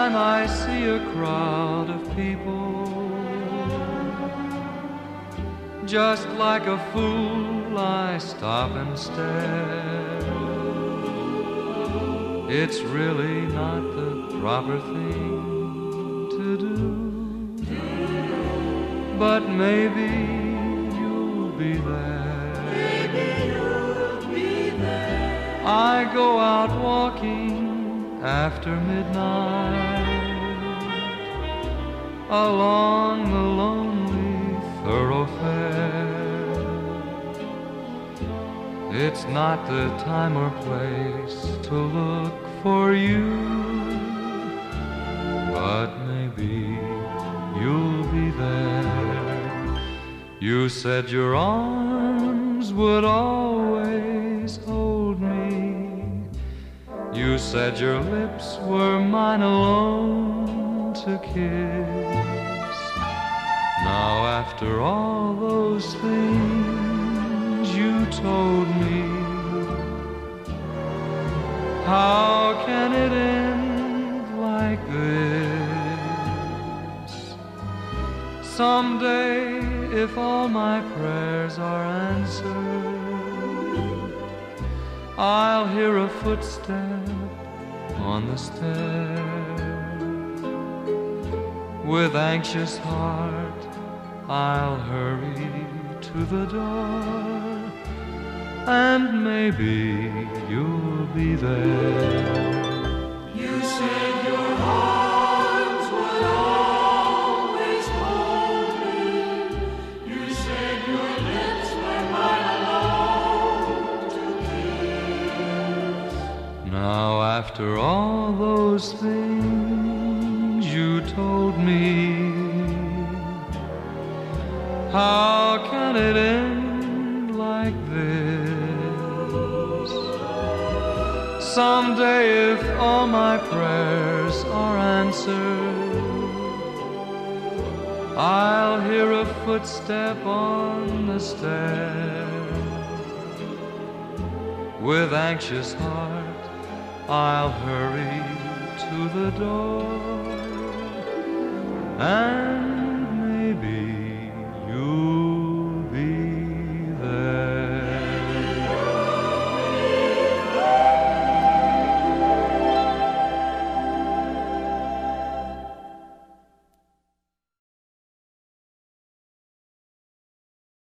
time I see a crowd of people, just like a fool I stop and stare. It's really not the proper thing to do, but maybe you'll be there. Maybe you'll be there. I go out walking after midnight along the lonely thoroughfare. It's not the time or place to look for you, but maybe you'll be there. You said your arms would always hold me. You said your lips were mine alone to kiss. Now after all those things you told me, how can it end like this? Someday, if all my prayers are answered, I'll hear a footstep on the stair. With anxious heart, I'll hurry to the door, and maybe you'll be there. You said your arms would always hold me. You said your lips were mine alone to kiss. Now after all those things you told me, how can it end like this? Someday, if all my prayers are answered, I'll hear a footstep on the stair. With anxious heart, I'll hurry to the door, and